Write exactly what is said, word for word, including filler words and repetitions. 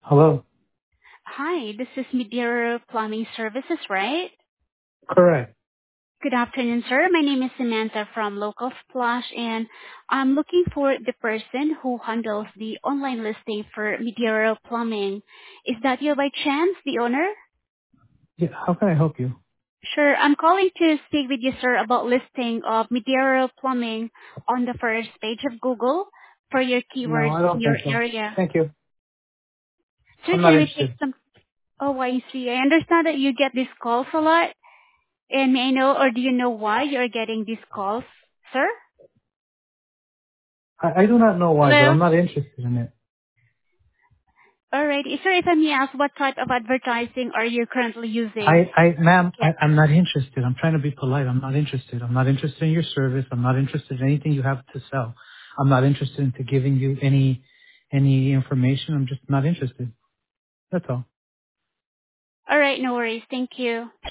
Hello? Hi, this is Midiro Plumbing Services, right? Correct. Good afternoon, sir. My name is Samantha from Local Splash, and I'm looking for the person who handles the online listing for Midiro Plumbing. Is that you by chance, the owner? Yeah, how can I help you? Sure. I'm calling to speak with you, sir, about listing of Midiro Plumbing on the first page of Google for your No, keywords I in don't your think so. area. Thank you. Sir, I'm not can we take interested. some... Oh, I see. I understand that you get these calls a lot. And may I know, or do you know why you're getting these calls, sir? I, I do not know why, but Hello? I'm not interested in it. Alright. Sir, if I may ask, what type of advertising are you currently using? I, I, ma'am, I, Yes. I'm not interested. I'm trying to be polite. I'm not interested. I'm not interested in your service. I'm not interested in anything you have to sell. I'm not interested into giving you any, any information. I'm just not interested. That's all. Alright, no worries. Thank you.